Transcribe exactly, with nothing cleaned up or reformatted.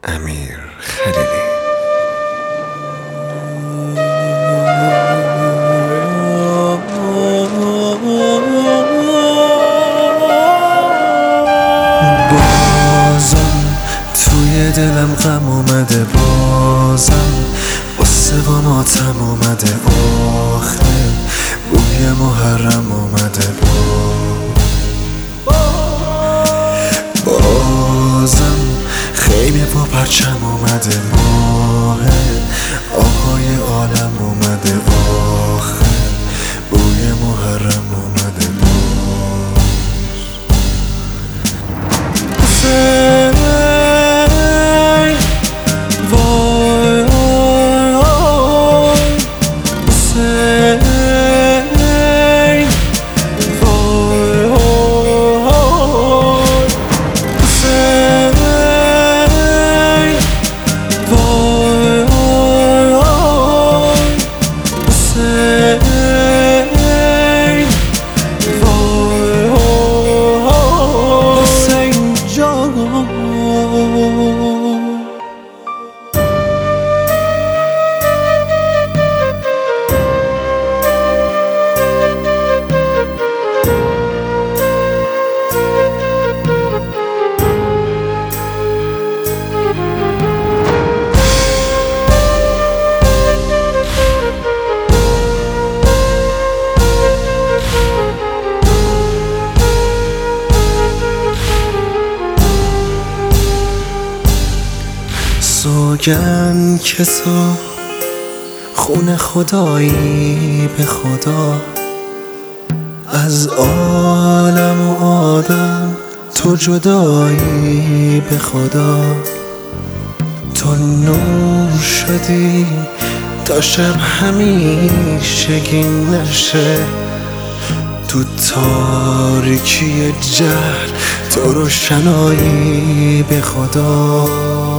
امیر خلیلی. بازم توی دلم غم اومده، بازم قصه با ماتم اومده، آخه بوی محرم اومده، بازم خیمه با پرچم اومده، ماه آقای عالم اومده، آخه بوی محرم اومده، حسین وای حسین وای حسین وای حسین وای حسین جان. سوگن که تو خون خدایی به خدا، از عالم و آدم تو جدایی به خدا، تو نور شدی تا شب همیشگی نشه، تو تاریکی جهل تو روشنایی به خدا.